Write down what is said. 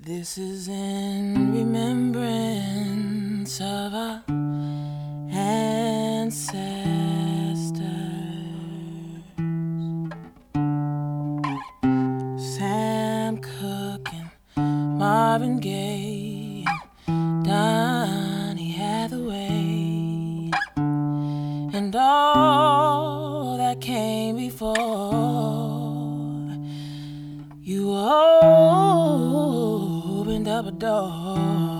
This is in remembrance of our ancestors. Sam Cooke and Marvin Gaye and Donny Hathaway and all that came before. You opened up a door.